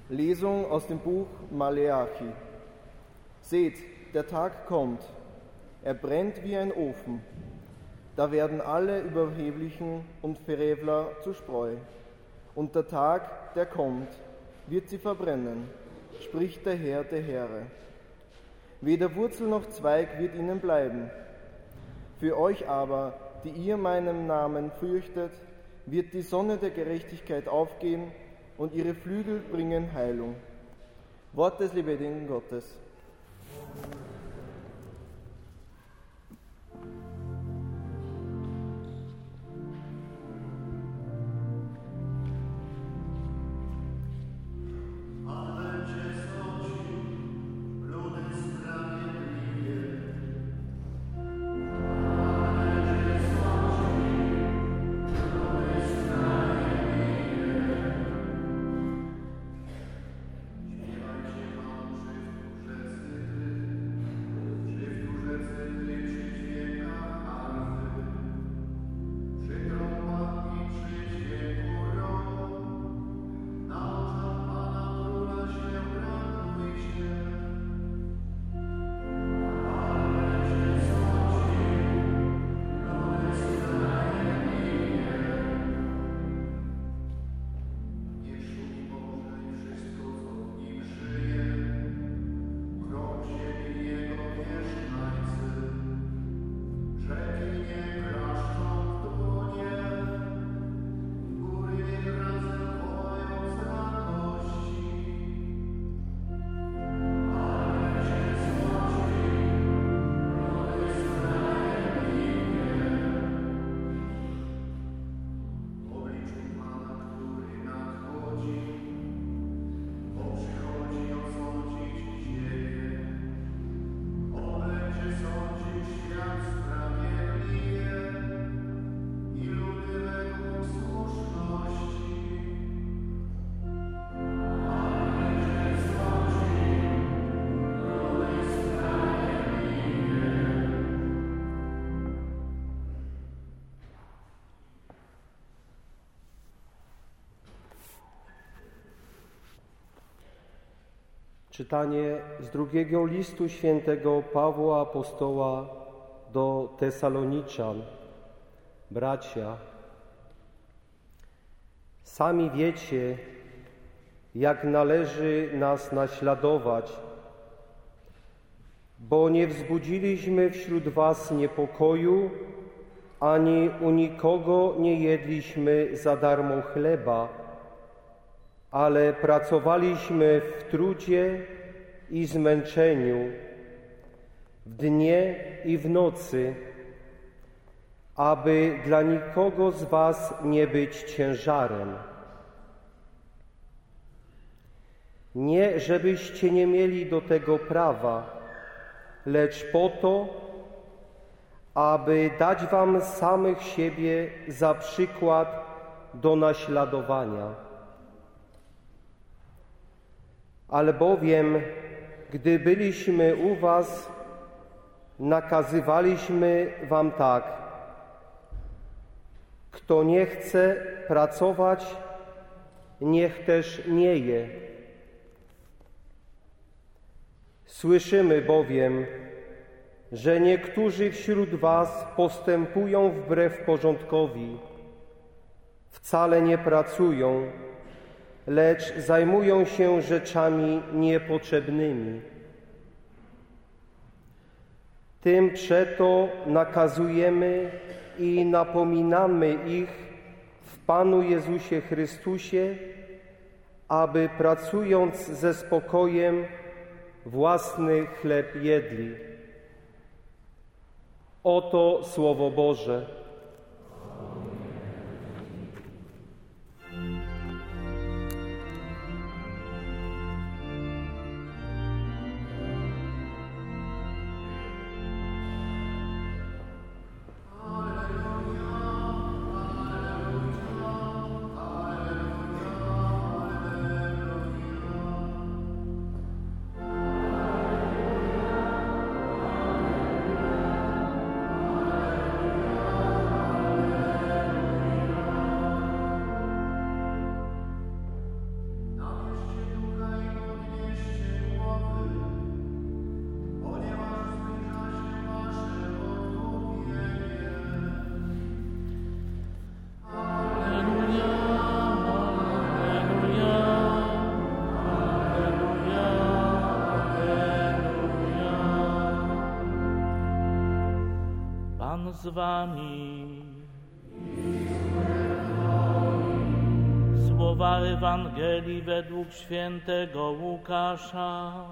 Lesung aus dem Buch Maleachi. Seht, der Tag kommt, er brennt wie ein Ofen. Da werden alle Überheblichen und Frevler zu Spreu. Und der Tag, der kommt, wird sie verbrennen, spricht der Herr der Heere. Weder Wurzel noch Zweig wird ihnen bleiben. Für euch aber, die ihr meinen Namen fürchtet, wird die Sonne der Gerechtigkeit aufgehen und ihre Flügel bringen Heilung. Wort des lebendigen Gottes. Czytanie z drugiego listu świętego Pawła Apostoła do Tesaloniczan. Bracia, sami wiecie, jak należy nas naśladować, bo nie wzbudziliśmy wśród was niepokoju, ani u nikogo nie jedliśmy za darmo chleba, ale pracowaliśmy w trudzie i zmęczeniu, w dnie i w nocy, aby dla nikogo z was nie być ciężarem. Nie, żebyście nie mieli do tego prawa, lecz po to, aby dać wam samych siebie za przykład do naśladowania. Albowiem, gdy byliśmy u was, nakazywaliśmy wam tak: kto nie chce pracować, niech też nie je. Słyszymy bowiem, że niektórzy wśród was postępują wbrew porządkowi, wcale nie pracują, lecz zajmują się rzeczami niepotrzebnymi. Tym przeto nakazujemy i napominamy ich w Panu Jezusie Chrystusie, aby pracując ze spokojem własny chleb jedli. Oto Słowo Boże. z wami. Słowa Ewangelii według świętego Łukasza.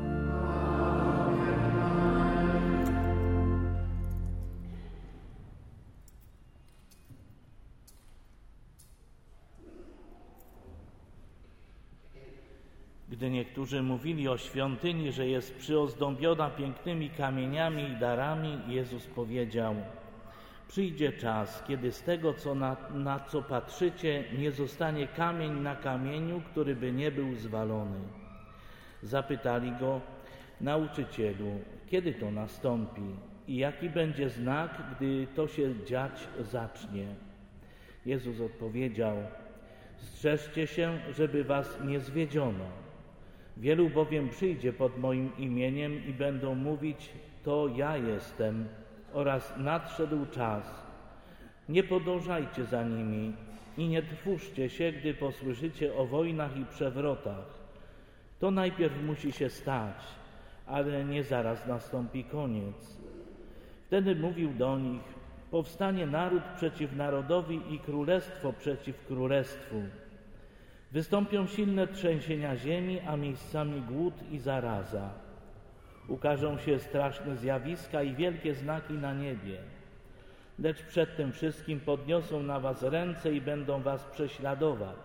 Gdy niektórzy mówili o świątyni, że jest przyozdobiona pięknymi kamieniami i darami, Jezus powiedział: przyjdzie czas, kiedy z tego, na co patrzycie, nie zostanie kamień na kamieniu, który by nie był zwalony. Zapytali go: nauczycielu, kiedy to nastąpi i jaki będzie znak, gdy to się dziać zacznie? Jezus odpowiedział: strzeżcie się, żeby was nie zwiedziono. Wielu bowiem przyjdzie pod moim imieniem i będą mówić: to ja jestem, oraz nadszedł czas. Nie podążajcie za nimi i nie trwóżcie się, gdy posłyszycie o wojnach i przewrotach. To najpierw musi się stać, ale nie zaraz nastąpi koniec. Wtedy mówił do nich: powstanie naród przeciw narodowi i królestwo przeciw królestwu. Wystąpią silne trzęsienia ziemi, a miejscami głód i zaraza. Ukażą się straszne zjawiska i wielkie znaki na niebie. Lecz przed tym wszystkim podniosą na was ręce i będą was prześladować.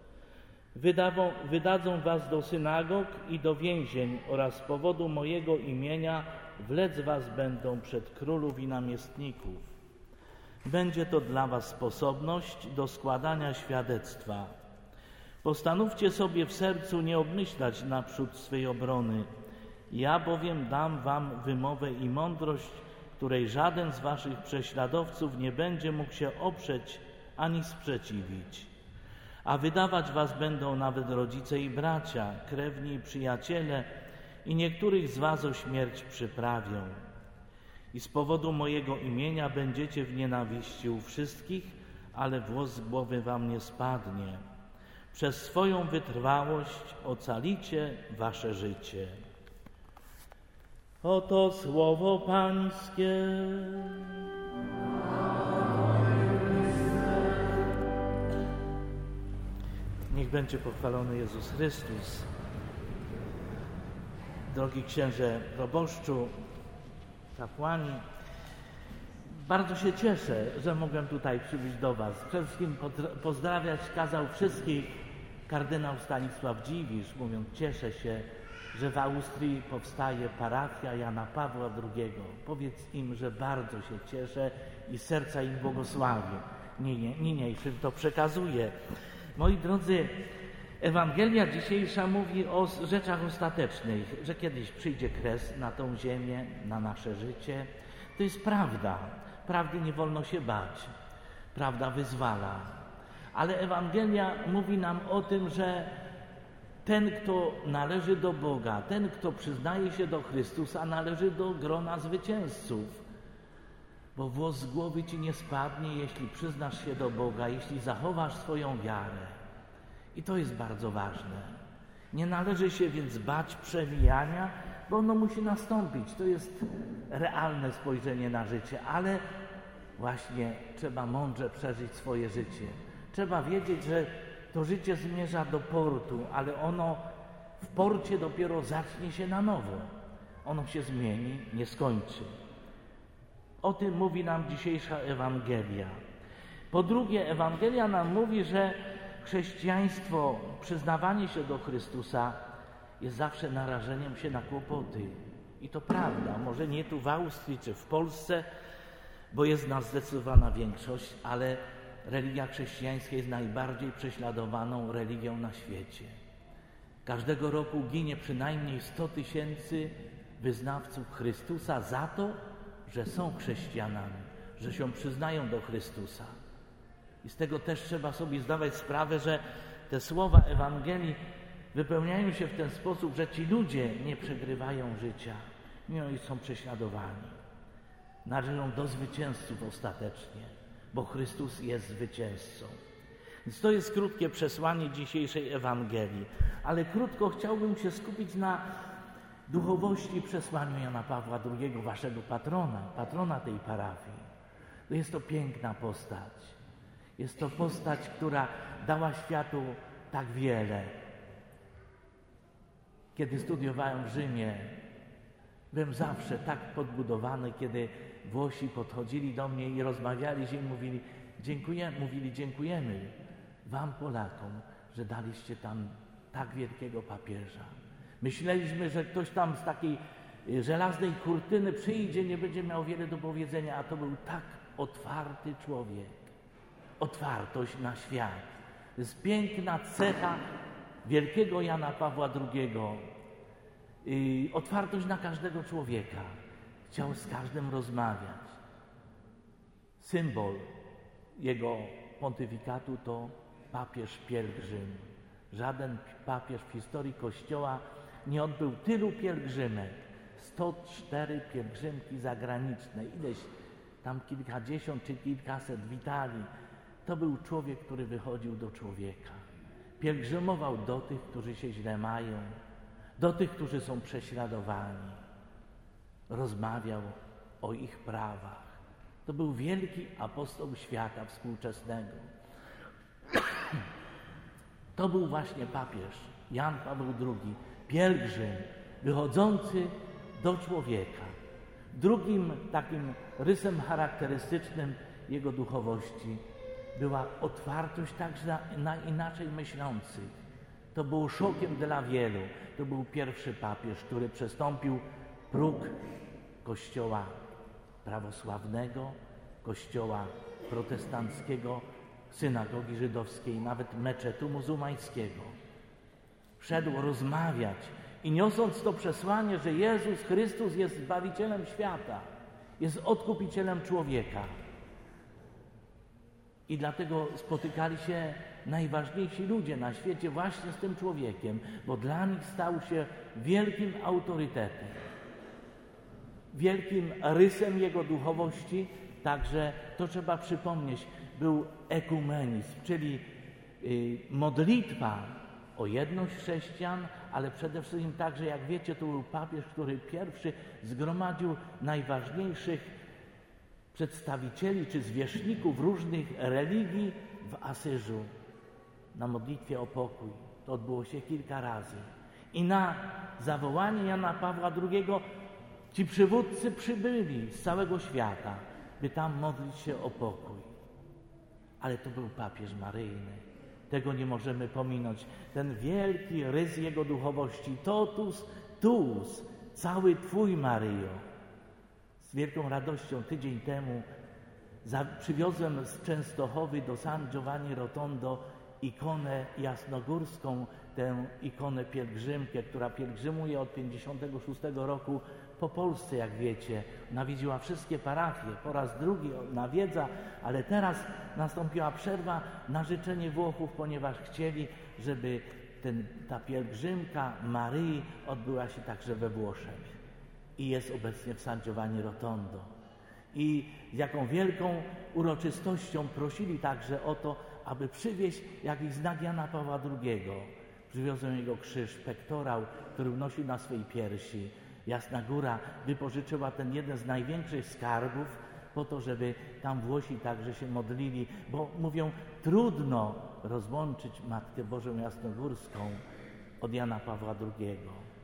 Wydadzą was do synagog i do więzień oraz z powodu mojego imienia wlec was będą przed królów i namiestników. Będzie to dla was sposobność do składania świadectwa. Postanówcie sobie w sercu nie obmyślać naprzód swej obrony. Ja bowiem dam wam wymowę i mądrość, której żaden z waszych prześladowców nie będzie mógł się oprzeć ani sprzeciwić. A wydawać was będą nawet rodzice i bracia, krewni i przyjaciele, i niektórych z was o śmierć przyprawią. I z powodu mojego imienia będziecie w nienawiści u wszystkich, ale włos z głowy wam nie spadnie. Przez swoją wytrwałość ocalicie wasze życie. Oto słowo Pańskie. Niech będzie pochwalony Jezus Chrystus. Drogi księże proboszczu, kapłani, bardzo się cieszę, że mogłem tutaj przybyć do was. Przede wszystkim pozdrawiać kazał wszystkich kardynał Stanisław Dziwisz, mówiąc: cieszę się, że w Austrii powstaje parafia Jana Pawła II. Powiedz im, że bardzo się cieszę i z serca im błogosławię. Niniejszym to przekazuję. Moi drodzy, Ewangelia dzisiejsza mówi o rzeczach ostatecznych, że kiedyś przyjdzie kres na tą ziemię, na nasze życie. To jest prawda. Prawdy nie wolno się bać. Prawda wyzwala. Ale Ewangelia mówi nam o tym, że ten, kto należy do Boga, ten, kto przyznaje się do Chrystusa, należy do grona zwycięzców. Bo włos z głowy ci nie spadnie, jeśli przyznasz się do Boga, jeśli zachowasz swoją wiarę. I to jest bardzo ważne. Nie należy się więc bać przewijania, bo ono musi nastąpić. To jest realne spojrzenie na życie, ale właśnie trzeba mądrze przeżyć swoje życie. Trzeba wiedzieć, że to życie zmierza do portu, ale ono w porcie dopiero zacznie się na nowo. Ono się zmieni, nie skończy. O tym mówi nam dzisiejsza Ewangelia. Po drugie, Ewangelia nam mówi, że chrześcijaństwo, przyznawanie się do Chrystusa jest zawsze narażeniem się na kłopoty. I to prawda, może nie tu w Austrii czy w Polsce, bo jest nas zdecydowana większość, ale religia chrześcijańska jest najbardziej prześladowaną religią na świecie. Każdego roku ginie przynajmniej 100 000 wyznawców Chrystusa za to, że są chrześcijanami, że się przyznają do Chrystusa. I z tego też trzeba sobie zdawać sprawę, że te słowa Ewangelii wypełniają się w ten sposób, że ci ludzie nie przegrywają życia, mimo iż są prześladowani. Należą do zwycięzców ostatecznie, bo Chrystus jest zwycięzcą. Więc to jest krótkie przesłanie dzisiejszej Ewangelii, ale krótko chciałbym się skupić na duchowości przesłaniu Jana Pawła II, waszego patrona tej parafii. Jest to piękna postać. Jest to postać, która dała światu tak wiele. Kiedy studiowałem w Rzymie, byłem zawsze tak podbudowany, kiedy Włosi podchodzili do mnie i rozmawiali i mówili, dziękujemy wam, Polakom, że daliście tam tak wielkiego papieża. Myśleliśmy, że ktoś tam z takiej żelaznej kurtyny przyjdzie, nie będzie miał wiele do powiedzenia, a to był tak otwarty człowiek. Otwartość na świat. To jest piękna cecha wielkiego Jana Pawła II. Otwartość na każdego człowieka. Chciał z każdym rozmawiać. Symbol jego pontyfikatu to papież pielgrzym. Żaden papież w historii Kościoła nie odbył tylu pielgrzymek. 104 pielgrzymki zagraniczne. Ileś tam kilkadziesiąt czy kilkaset w Italii. To był człowiek, który wychodził do człowieka. Pielgrzymował do tych, którzy się źle mają, do tych, którzy są prześladowani. Rozmawiał o ich prawach. To był wielki apostoł świata współczesnego. To był właśnie papież Jan Paweł II, pielgrzym wychodzący do człowieka. Drugim takim rysem charakterystycznym jego duchowości była otwartość także na inaczej myślących. To było szokiem dla wielu. To był pierwszy papież, który przestąpił próg Kościoła prawosławnego, Kościoła protestanckiego, synagogi żydowskiej, nawet meczetu muzułmańskiego. Wszedł rozmawiać i niosąc to przesłanie, że Jezus Chrystus jest Zbawicielem świata, jest Odkupicielem człowieka. I dlatego spotykali się najważniejsi ludzie na świecie właśnie z tym człowiekiem, bo dla nich stał się wielkim autorytetem. Wielkim rysem jego duchowości, także to trzeba przypomnieć, był ekumenizm, czyli modlitwa o jedność chrześcijan, ale przede wszystkim także, jak wiecie, to był papież, który pierwszy zgromadził najważniejszych przedstawicieli czy zwierzchników różnych religii w Asyżu na modlitwie o pokój. To odbyło się kilka razy. I na zawołanie Jana Pawła II ci przywódcy przybyli z całego świata, by tam modlić się o pokój. Ale to był papież maryjny. Tego nie możemy pominąć. Ten wielki rys jego duchowości, totus tuus, cały Twój, Maryjo. Z wielką radością tydzień temu przywiozłem z Częstochowy do San Giovanni Rotondo ikonę jasnogórską, tę ikonę pielgrzymkę, która pielgrzymuje od 56 roku po Polsce, jak wiecie. Nawiedziła wszystkie parafie, po raz drugi nawiedza, ale teraz nastąpiła przerwa na życzenie Włochów, ponieważ chcieli, żeby ta pielgrzymka Maryi odbyła się także we Włoszech. I jest obecnie w San Giovanni Rotondo. I z jaką wielką uroczystością prosili także o to, aby przywieźć jakiś znak Jana Pawła II. Przywiozłem jego krzyż, pektorał, który nosi na swej piersi. Jasna Góra wypożyczyła ten jeden z największych skarbów po to, żeby tam Włosi także się modlili, bo mówią, trudno rozłączyć Matkę Bożą Jasnogórską od Jana Pawła II.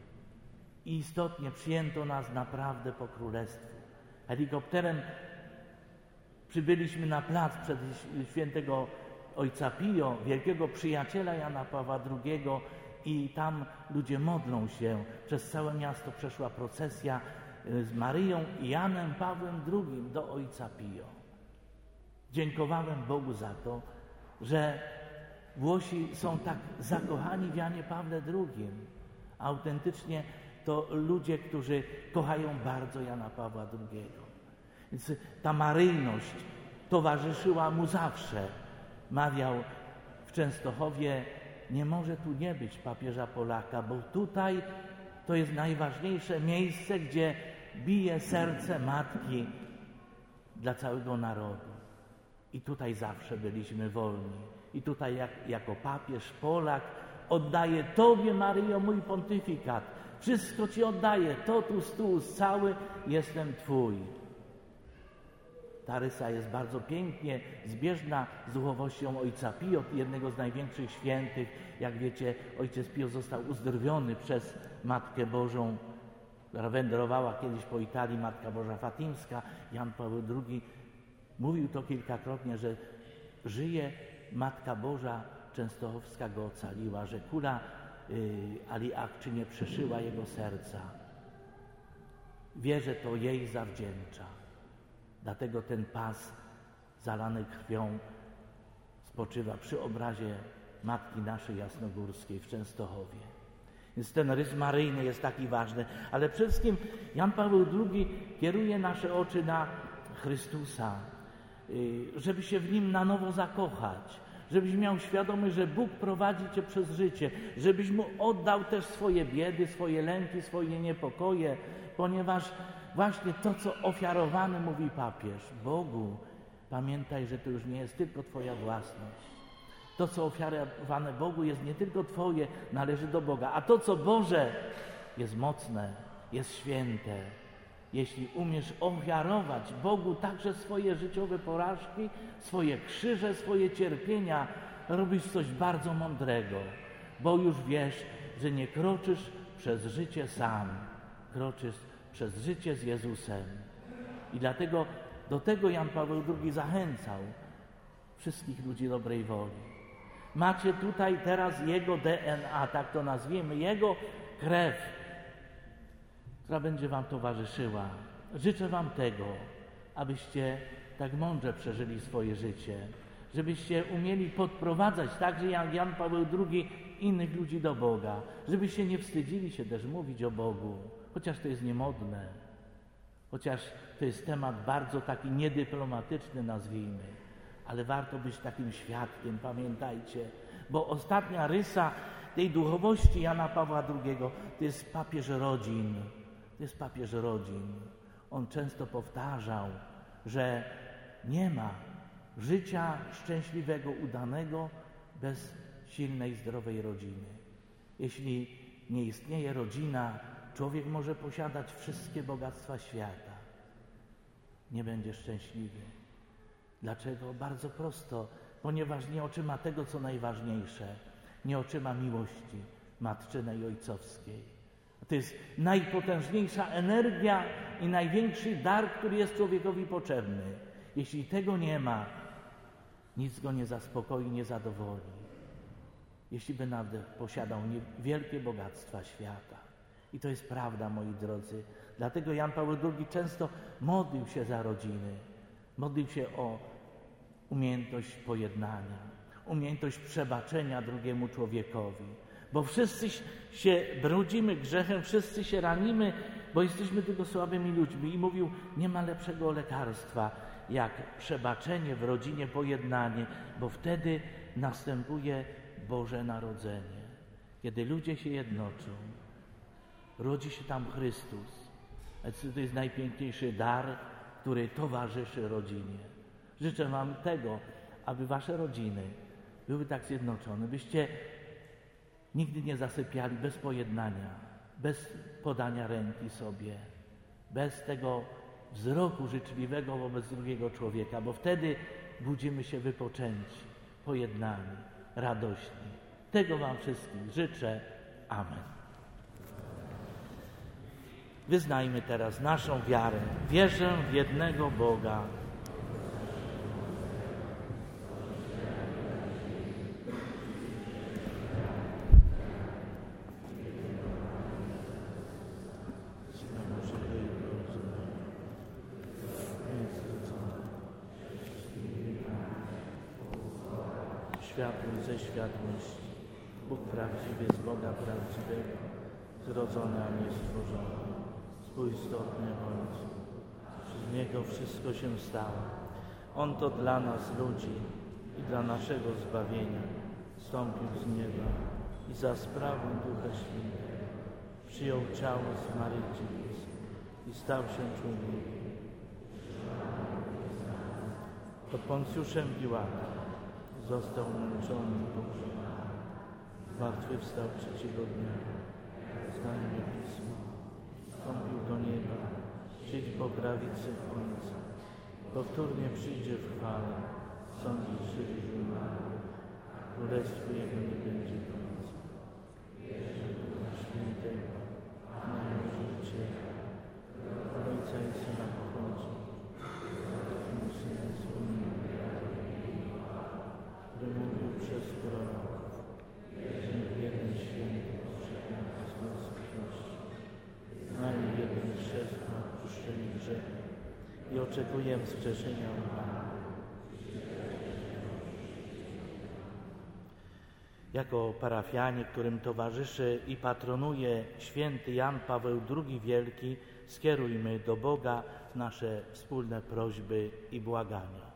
I istotnie przyjęto nas naprawdę po królestwu. Helikopterem przybyliśmy na plac przed świętego Ojca Pio, wielkiego przyjaciela Jana Pawła II, i tam ludzie modlą się. Przez całe miasto przeszła procesja z Maryją i Janem Pawłem II do Ojca Pio. Dziękowałem Bogu za to, że Włosi są tak zakochani w Janie Pawle II. Autentycznie to ludzie, którzy kochają bardzo Jana Pawła II. Więc ta maryjność towarzyszyła mu zawsze. Mawiał w Częstochowie, nie może tu nie być papieża Polaka, bo tutaj to jest najważniejsze miejsce, gdzie bije serce matki dla całego narodu. I tutaj zawsze byliśmy wolni. I tutaj jako papież Polak oddaję Tobie, Maryjo, mój pontyfikat. Wszystko Ci oddaję, totus tuus, cały jestem Twój. ta rysa jest bardzo pięknie zbieżna z duchowością ojca Pio, jednego z największych świętych. Jak wiecie, ojciec Pio został uzdrowiony przez Matkę Bożą, która wędrowała kiedyś po Italii, Matka Boża Fatimska. Jan Paweł II mówił to kilkakrotnie, że żyje Matka Boża Częstochowska, go ocaliła, że kula Ali Akczy nie przeszyła jego serca. Wie, że to jej zawdzięcza. Dlatego ten pas zalany krwią spoczywa przy obrazie Matki naszej Jasnogórskiej w Częstochowie. Więc ten rys maryjny jest taki ważny, ale przede wszystkim Jan Paweł II kieruje nasze oczy na Chrystusa, żeby się w Nim na nowo zakochać, żebyś miał świadomość, że Bóg prowadzi Cię przez życie, żebyś Mu oddał też swoje biedy, swoje lęki, swoje niepokoje, ponieważ właśnie to, co ofiarowane, mówi papież, Bogu, pamiętaj, że to już nie jest tylko Twoja własność. To, co ofiarowane Bogu, jest nie tylko Twoje, należy do Boga, a to, co Boże, jest mocne, jest święte. Jeśli umiesz ofiarować Bogu także swoje życiowe porażki, swoje krzyże, swoje cierpienia, robisz coś bardzo mądrego, bo już wiesz, że nie kroczysz przez życie sam, kroczysz przez życie z Jezusem. I dlatego do tego Jan Paweł II zachęcał wszystkich ludzi dobrej woli. Macie tutaj teraz Jego DNA, tak to nazwiemy, Jego krew, która będzie Wam towarzyszyła. Życzę Wam tego, abyście tak mądrze przeżyli swoje życie, żebyście umieli podprowadzać także jak Jan Paweł II innych ludzi do Boga, żebyście nie wstydzili się też mówić o Bogu, chociaż to jest niemodne, chociaż to jest temat bardzo taki niedyplomatyczny, nazwijmy, ale warto być takim świadkiem, pamiętajcie, bo ostatnia rysa tej duchowości Jana Pawła II to jest papież rodzin. To jest papież rodzin. On często powtarzał, że nie ma życia szczęśliwego, udanego bez silnej, zdrowej rodziny. Jeśli nie istnieje rodzina, człowiek może posiadać wszystkie bogactwa świata. Nie będzie szczęśliwy. Dlaczego? Bardzo prosto. Ponieważ nie otrzyma tego, co najważniejsze. Nie otrzyma miłości matczynej i ojcowskiej. To jest najpotężniejsza energia i największy dar, który jest człowiekowi potrzebny. Jeśli tego nie ma, nic go nie zaspokoi, nie zadowoli. Jeśli by nawet posiadał wielkie bogactwa świata. I to jest prawda, moi drodzy. Dlatego Jan Paweł II często modlił się za rodziny. Modlił się o umiejętność pojednania, umiejętność przebaczenia drugiemu człowiekowi. Bo wszyscy się brudzimy grzechem, wszyscy się ranimy, bo jesteśmy tylko słabymi ludźmi. I mówił, nie ma lepszego lekarstwa jak przebaczenie w rodzinie, pojednanie, bo wtedy następuje Boże Narodzenie. Kiedy ludzie się jednoczą, rodzi się tam Chrystus. To jest najpiękniejszy dar, który towarzyszy rodzinie. Życzę Wam tego, aby Wasze rodziny były tak zjednoczone, byście nigdy nie zasypiali bez pojednania, bez podania ręki sobie, bez tego wzroku życzliwego wobec drugiego człowieka, bo wtedy budzimy się wypoczęci, pojednani, radośni. Tego Wam wszystkim życzę. Amen. Wyznajmy teraz naszą wiarę. Wierzę w jednego Boga. Światłość ze światłości. Bóg prawdziwy z Boga prawdziwego, zrodzony, a nie stworzony, współistotny Ojcu. Przez Niego wszystko się stało. On to dla nas, ludzi, i dla naszego zbawienia zstąpił z nieba i za sprawą Ducha Świętego przyjął ciało z Maryi Dziewickiej i stał się człowiekiem. Pod Poncjuszem Piłatem został męczony i pogrzebany. Zmartwychwstał trzeciego dnia, zdaniem Pisma, wstąpił do nieba, siedzi po prawicy Ojca, powtórnie przyjdzie w chwale, sądzić żywych i umarłych, królestwo Jego nie będzie końca. Na świętego, na życie, Ojca i Syna pochodzi, Syna który mówił przez proroków, jeden święty powszechny zmartwychwstanie, ani jeden chrzest na odpuszczenie grzechu i oczekujemy wskrzeszenia umarłych. Jako parafianie, którym towarzyszy i patronuje święty Jan Paweł II Wielki, skierujmy do Boga nasze wspólne prośby i błagania.